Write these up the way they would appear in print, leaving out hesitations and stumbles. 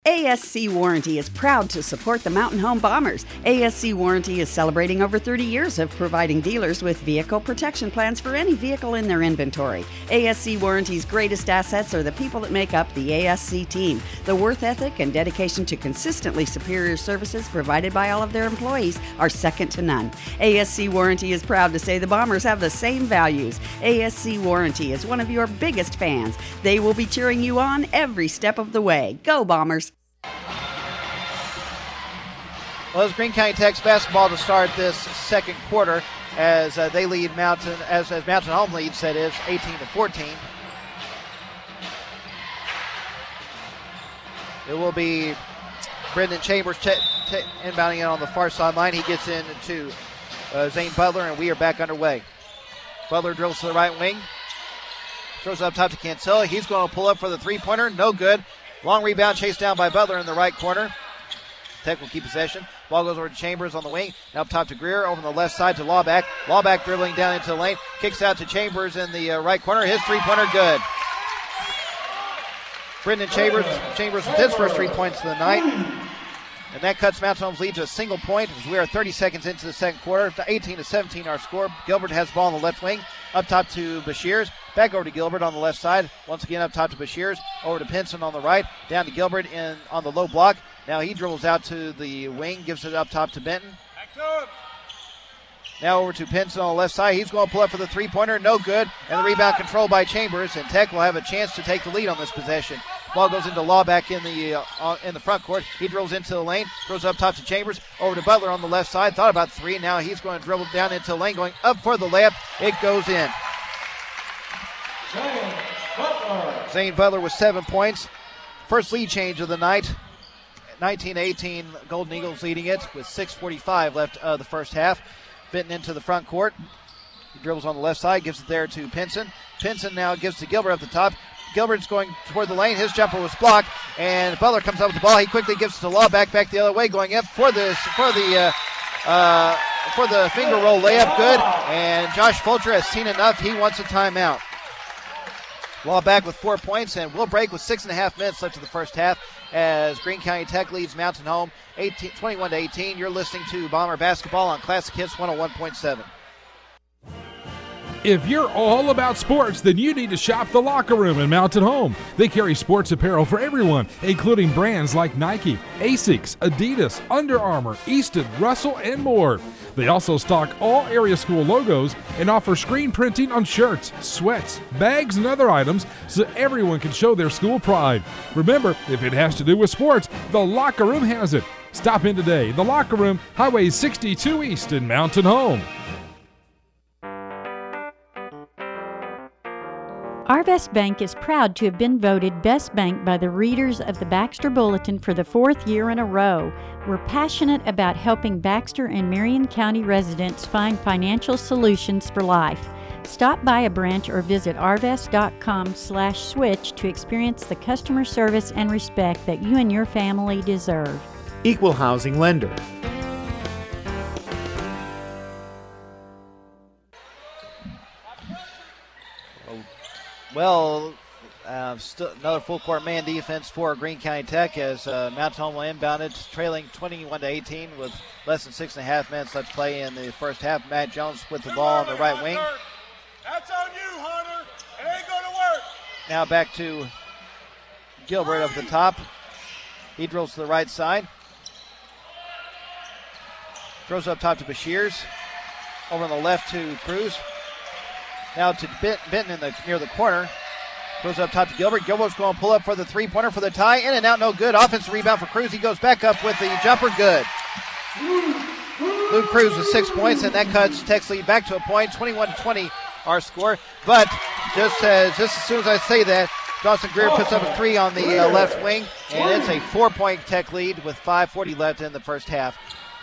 ASC Warranty is proud to support the Mountain Home Bombers. ASC Warranty is celebrating over 30 years of providing dealers with vehicle protection plans for any vehicle in their inventory. ASC Warranty's greatest assets are the people that make up the ASC team. The worth ethic and dedication to consistently superior services provided by all of their employees are second to none. ASC Warranty is proud to say the Bombers have the same values. ASC Warranty is one of your biggest fans. They will be cheering you on every step of the way. Go Bombers! Well, it's Greene County Tech's basketball to start this second quarter as they lead Mountain, as Mountain Home leads, that is, 18-14. It will be Brendan Chambers inbounding it on the far sideline. He gets into Zane Butler, and we are back underway. Butler drills to the right wing. Throws up top to Cancella. He's going to pull up for the three-pointer. No good. Long rebound chased down by Butler in the right corner. Tech will keep possession. Ball goes over to Chambers on the wing. Now up top to Greer. Over on the left side to Lawback. Lawback dribbling down into the lane. Kicks out to Chambers in the right corner. His three-pointer good. Brendan Chambers with his first 3 points of the night. And that cuts Mountain Home's lead to a single point as we are 30 seconds into the second quarter. 18-17 our score. Gilbert has the ball on the left wing. Up top to Bashirs. Back over to Gilbert on the left side. Once again up top to Bashirs. Over to Pinson on the right. Down to Gilbert on the low block. Now he dribbles out to the wing. Gives it up top to Benton. Back to him. Now over to Pinson on the left side. He's going to pull up for the three-pointer. No good. And the rebound controlled by Chambers. And Tech will have a chance to take the lead on this possession. Ball goes into Lawback in the front court. He dribbles into the lane. Throws up top to Chambers. Over to Butler on the left side. Thought about three. Now he's going to dribble down into the lane. Going up for the layup. It goes in. Zane Butler with 7 points. First lead change of the night. 19-18, Golden Eagles leading it with 6:45 left of the first half. Benton into the front court. He dribbles on the left side, gives it there to Pinson. Pinson now gives to Gilbert up the top. Gilbert's going toward the lane. His jumper was blocked, and Butler comes up with the ball. He quickly gives it to Lawback back the other way, going up for the finger roll layup. Good, and Josh Fulcher has seen enough. He wants a timeout. Lawback with 4 points, and we'll break with 6.5 minutes left of the first half as Greene County Tech leads Mountain Home 21-18. You're listening to Bomber Basketball on Classic Hits 101.7. If you're all about sports, then you need to shop The Locker Room in Mountain Home. They carry sports apparel for everyone, including brands like Nike, Asics, Adidas, Under Armour, Easton, Russell, and more. They also stock all area school logos and offer screen printing on shirts, sweats, bags, and other items so everyone can show their school pride. Remember, if it has to do with sports, The Locker Room has it. Stop in today. The Locker Room, Highway 62 East in Mountain Home. Arvest Bank is proud to have been voted Best Bank by the readers of the Baxter Bulletin for the 4th year in a row. We're passionate about helping Baxter and Marion County residents find financial solutions for life. Stop by a branch or visit arvest.com/switch to experience the customer service and respect that you and your family deserve. Equal housing lender. Well, still another full court man defense for Greene County Tech as Mountain Home will inbound it, trailing 21-18 with less than 6.5 minutes left to play in the first half. Matt Jones with the ball on the right wing. That's on you, Hunter. It ain't going to work. Now back to Gilbert up the top. He drills to the right side. Throws up top to Bashirs. Over on the left to Cruz. Now to Benton near the corner. Goes up top to Gilbert. Gilbert's going to pull up for the three-pointer for the tie. In and out, no good. Offensive rebound for Cruz. He goes back up with the jumper, good. Luke Cruz with 6 points, and that cuts Tech's lead back to a point. 21-20 our score. But just as soon as I say that, Dawson Greer puts up a three on the left wing, and it's a 4-point Tech lead with 5:40 left in the first half.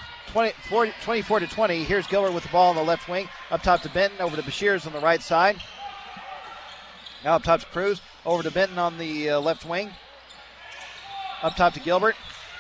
24-20. Here's Gilbert with the ball on the left wing. Up top to Benton, over to Bashirs on the right side. Now up top to Cruz, over to Benton on the left wing. Up top to Gilbert.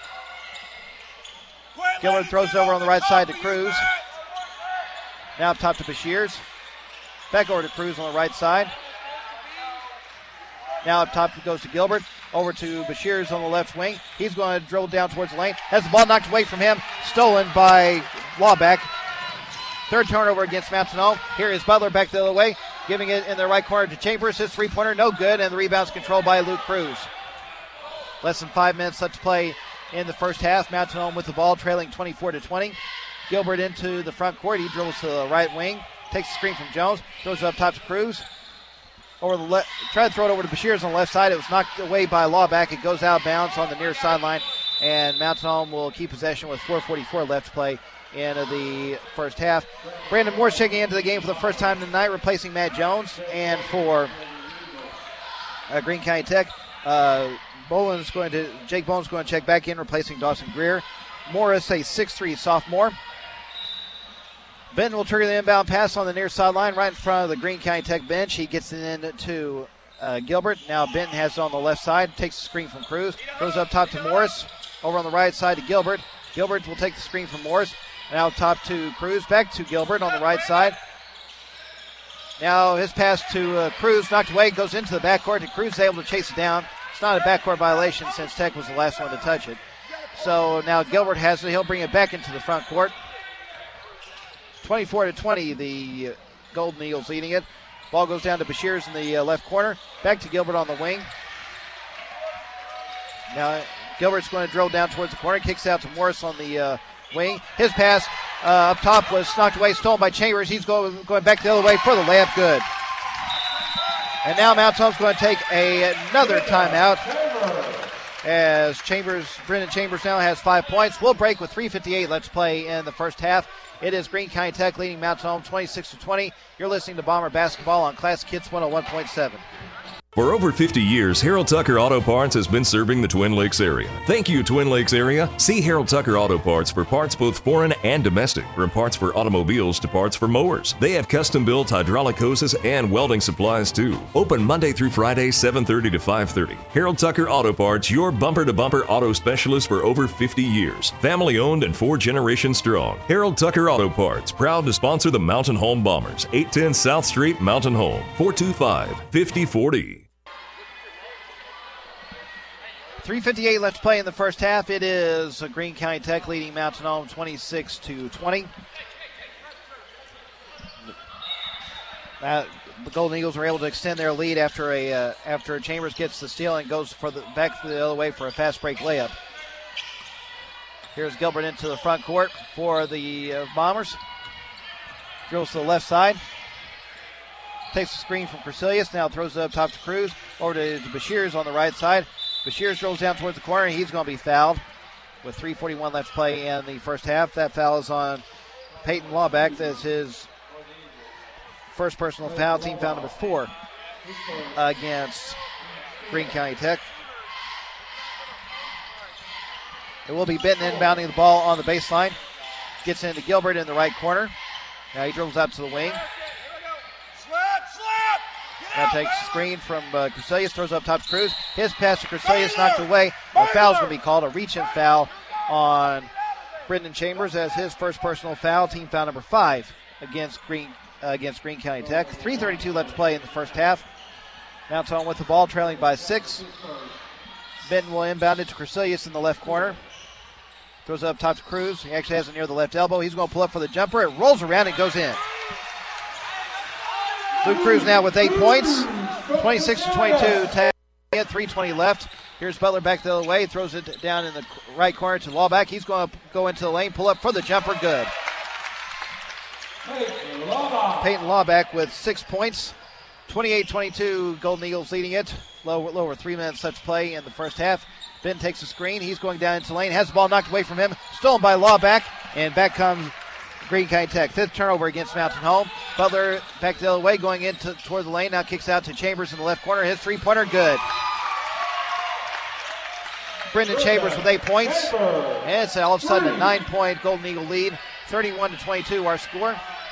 Gilbert throws it over on the right side to Cruz. Now up top to Bashirs. Back over to Cruz on the right side. Now up top it goes to Gilbert. over to Bashirs on the left wing. He's going to dribble down towards the lane. Has the ball knocked away from him. Stolen by Lawback. Third turnover against Mountain Home. Here is Butler back the other way, giving it in the right corner to Chambers. His three-pointer, no good, and the rebound's controlled by Luke Cruz. Less than 5 minutes left to play in the first half. Mountain Home with the ball, trailing 24-20. Gilbert into the front court. He dribbles to the right wing, takes the screen from Jones, throws it up top to Cruz. Over the left, tried to throw it over to Bashirs on the left side. It was knocked away by Lawback. It goes out of bounds on the near sideline, and Mountain Home will keep possession with 4:44 left to play in the first half. Brandon Moore's checking into the game for the first time tonight, replacing Matt Jones. And for Greene County Tech, Jake Boland's going to check back in, replacing Dawson Greer. Morris, a 6'3 sophomore. Benton will trigger the inbound pass on the near sideline, right in front of the Greene County Tech bench. He gets it in to Gilbert. Now Benton has it on the left side, takes the screen from Cruz, goes up top to Morris, over on the right side to Gilbert. Gilbert will take the screen from Morris. Now top to Cruz, back to Gilbert on the right side. Now his pass to Cruz, knocked away, goes into the backcourt, and Cruz is able to chase it down. It's not a backcourt violation since Tech was the last one to touch it. So now Gilbert has it. He'll bring it back into the front court. 24-20, the Golden Eagles leading it. Ball goes down to Bashirs in the left corner. Back to Gilbert on the wing. Now Gilbert's going to drill down towards the corner. Kicks out to Morris on the wing. His pass up top was knocked away, stolen by Chambers. He's going back the other way for the layup. Good. And now Mountain Home's going to take another timeout as Brendan Chambers now has 5 points. We'll break with 3:58 left to play in the first half. It is Greene County Tech leading Mountain Home 26-20. You're listening to Bomber Basketball on Classic Hits 101.7. For over 50 years, Harold Tucker Auto Parts has been serving the Twin Lakes area. Thank you, Twin Lakes area. See Harold Tucker Auto Parts for parts both foreign and domestic, from parts for automobiles to parts for mowers. They have custom-built hydraulic hoses and welding supplies, too. Open Monday through Friday, 7:30 to 5:30. Harold Tucker Auto Parts, your bumper-to-bumper auto specialist for over 50 years. Family-owned and 4 generations strong. Harold Tucker Auto Parts, proud to sponsor the Mountain Home Bombers. 810 South Street, Mountain Home. 425-5040. 3:58 left to play in the first half. It is Greene County Tech leading Mountain Home 26-20. The Golden Eagles were able to extend their lead after Chambers gets the steal and goes back the other way for a fast break layup. Here's Gilbert into the front court for the Bombers. Drills to the left side. Takes the screen from Cresilius. Now throws it up top to Cruz. Over to Bashirs on the right side. Bashirs rolls down towards the corner, and he's going to be fouled with 3:41 left to play in the first half. That foul is on Peyton Lawback. That's his first personal foul, team foul number 4 against Greene County Tech. It will be Benton inbounding the ball on the baseline. Gets into Gilbert in the right corner. Now he dribbles out to the wing. Now takes the screen from Cresilius, throws up top to Cruz. His pass to Cresilius knocked away. A foul's going to be called, a reach-in foul on Brendan Chambers as his first personal foul, team foul number 5 against Greene County Tech. 3:32 left to play in the first half. Mountain Home with the ball, trailing by 6. Benton will inbound it to Cresilius in the left corner. Throws it up top to Cruz. He actually has it near the left elbow. He's going to pull up for the jumper. It rolls around and goes in. Luke Cruz now with 8 points. 26-22. Tag at 3:20 left. Here's Butler back the other way. Throws it down in the right corner to Lawback. He's going to go into the lane, pull up for the jumper. Good. Peyton Lawback with 6 points. 28-22. Golden Eagles leading it. Lower 3 minutes left to play in the first half. Ben takes the screen. He's going down into the lane. Has the ball knocked away from him. Stolen by Lawback. And back comes Greene County Tech. 5th turnover against Mountain Home. Butler back the other way, going toward the lane. Now kicks out to Chambers in the left corner. His three-pointer, good. Brendan Chambers with 8 points. And it's all of a sudden a 9-point Golden Eagle lead. 31-22 our score.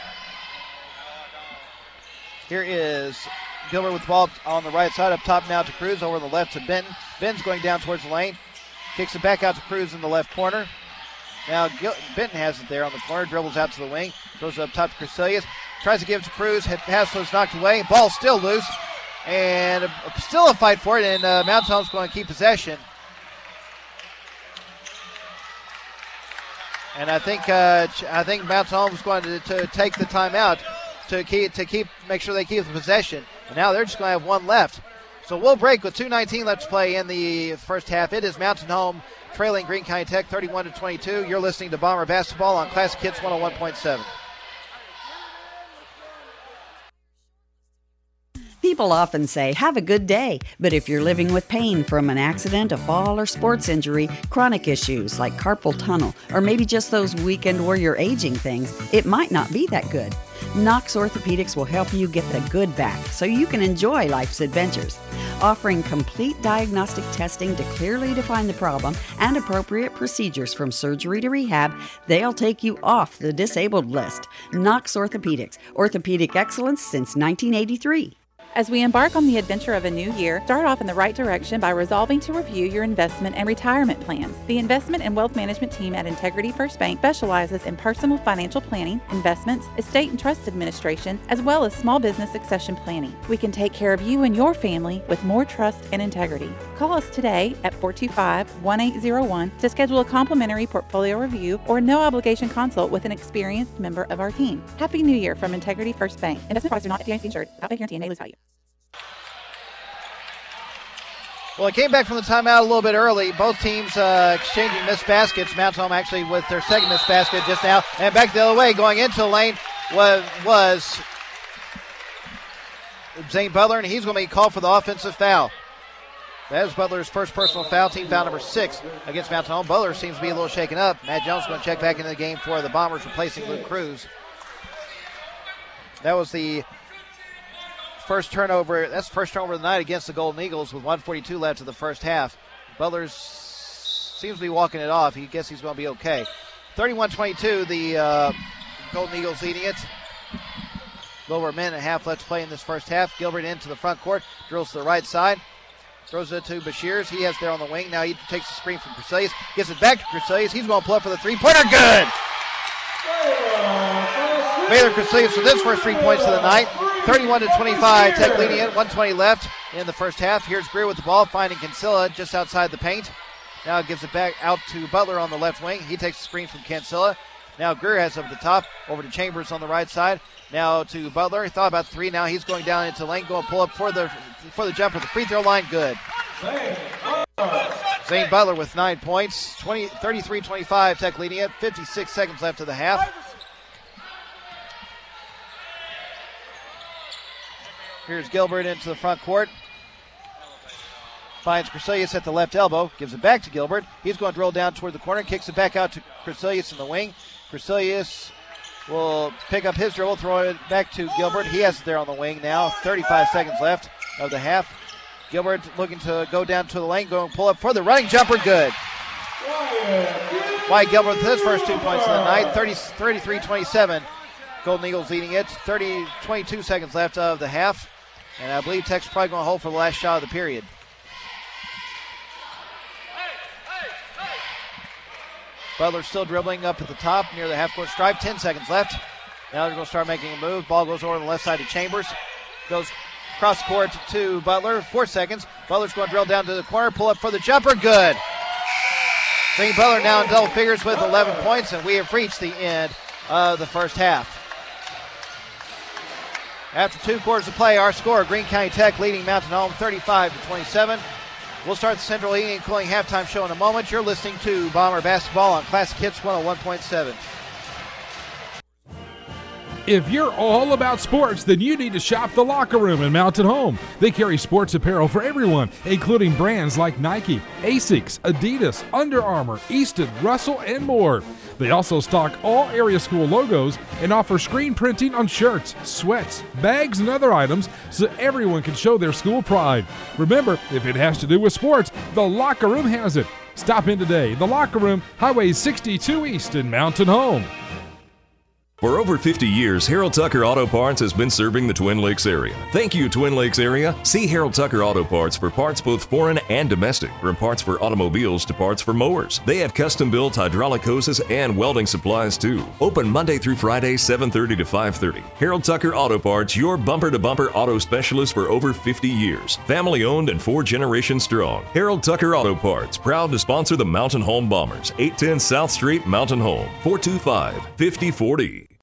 Here is Gilbert with the ball on the right side. Up top now to Cruz. Over the left to Benton. Benton's going down towards the lane. Kicks it back out to Cruz in the left corner. Now Benton has it there on the corner, dribbles out to the wing, throws it up top to Cresilius, tries to give it to Cruz, pass was knocked away, ball still loose, And still a fight for it, and Mountain Home's going to keep possession. And I think Mountain Home's going to take the timeout to make sure they keep the possession. And now they're just going to have one left. So we'll break with 2:19 left to play in the first half. It is Mountain Home trailing Greene County Tech 31-22. You're listening to Bomber Basketball on Classic Hits 101.7. People often say, have a good day. But if you're living with pain from an accident, a fall, or sports injury, chronic issues like carpal tunnel, or maybe just those weekend warrior aging things, it might not be that good. Knox Orthopedics will help you get the good back so you can enjoy life's adventures. Offering complete diagnostic testing to clearly define the problem and appropriate procedures from surgery to rehab, they'll take you off the disabled list. Knox Orthopedics, orthopedic excellence since 1983. As we embark on the adventure of a new year, start off in the right direction by resolving to review your investment and retirement plans. The investment and wealth management team at Integrity First Bank specializes in personal financial planning, investments, estate and trust administration, as well as small business succession planning. We can take care of you and your family with more trust and integrity. Call us today at 425-1801 to schedule a complimentary portfolio review or no obligation consult with an experienced member of our team. Happy New Year from Integrity First Bank. Investment products are not FDIC insured. Outpay guarantee and may lose value. Well, it came back from the timeout a little bit early. Both teams exchanging missed baskets. Mountain Home actually with their second missed basket just now. And back the other way, going into the lane was Zane Butler, and he's going to be called for the offensive foul. That is Butler's first personal foul, team foul number 6 against Mountain Home. Butler seems to be a little shaken up. Matt Jones is going to check back into the game for the Bombers, replacing Luke Cruz. That was the first turnover. That's the first turnover of the night against the Golden Eagles with 1:42 left of the first half. Butler seems to be walking it off. He guess he's going to be okay. 31-22, the Golden Eagles leading it. A little over a minute and a half left to play in this first half. Gilbert into the front court, drills to the right side. Throws it to Bashirs. He has there on the wing. Now he takes the screen from Crescelius. Gets it back to Crescelius. He's going to pull up for the three-pointer. Good! Baylor Crescelius with his first 3 points of the night. 31-25. Tech leading it. 1:20 left in the first half. Here's Greer with the ball, finding Kinsella just outside the paint. Now gives it back out to Butler on the left wing. He takes the screen from Kinsella. Now Greer has over the top. Over to Chambers on the right side. Now to Butler. He thought about 3. Now he's going down into lane. Going to pull up for the jumper. The free throw line. Good. Zane Butler with 9 points. 33-25. Tech leading it. 56 seconds left of the half. Here's Gilbert into the front court. Finds Crescelius at the left elbow. Gives it back to Gilbert. He's going to drill down toward the corner. Kicks it back out to Crescelius in the wing. Crescelius will pick up his dribble, throw it back to Gilbert. He has it there on the wing now. 35 seconds left of the half. Gilbert looking to go down to the lane, going to pull up for the running jumper. Good. Wyatt Gilbert with his first 2 points of the night. 33-27. Golden Eagles leading it. 22 seconds left of the half. And I believe Tech's probably going to hold for the last shot of the period. Butler still dribbling up at the top near the half-court stripe. 10 seconds left. Now they're going to start making a move. Ball goes over to the left side to Chambers. Goes across the court to Butler. 4 seconds. Butler's going to drill down to the corner. Pull up for the jumper. Good. Green Butler now in double figures with 11 points, and we have reached the end of the first half. After 2 quarters of play, our score, Greene County Tech leading Mountain Home 35-27. We'll start the Central Heating and Cooling halftime show in a moment. You're listening to Bomber Basketball on Classic Hits 101.7. If you're all about sports, then you need to shop the Locker Room in Mountain Home. They carry sports apparel for everyone, including brands like Nike, Asics, Adidas, Under Armour, Easton, Russell, and more. They also stock all area school logos and offer screen printing on shirts, sweats, bags, and other items so everyone can show their school pride. Remember, if it has to do with sports, the Locker Room has it. Stop in today. The Locker Room, Highway 62 East in Mountain Home. For over 50 years, Harold Tucker Auto Parts has been serving the Twin Lakes area. Thank you, Twin Lakes area. See Harold Tucker Auto Parts for parts both foreign and domestic, from parts for automobiles to parts for mowers. They have custom-built hydraulic hoses and welding supplies too. Open Monday through Friday, 7:30 to 5:30. Harold Tucker Auto Parts, your bumper-to-bumper auto specialist for over 50 years. Family-owned and 4 generations strong. Harold Tucker Auto Parts, proud to sponsor the Mountain Home Bombers. 810 South Street, Mountain Home. 425-5040.